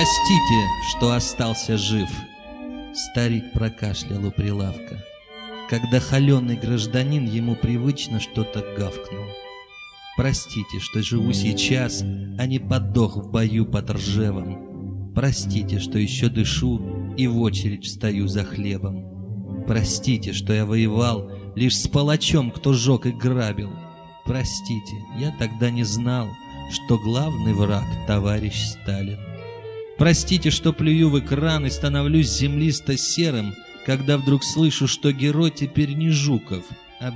Простите, что остался жив. Старик прокашлял у прилавка, когда холеный гражданин ему привычно что-то гавкнул. Простите, что живу сейчас, а не подох в бою под Ржевом. Простите, что еще дышу и в очередь встаю за хлебом. Простите, что я воевал лишь с палачом, кто жег и грабил. Простите, я тогда не знал, что главный враг — товарищ Сталин. Простите, что плюю в экран и становлюсь землисто-серым, когда вдруг слышу, что герой теперь не Жуков,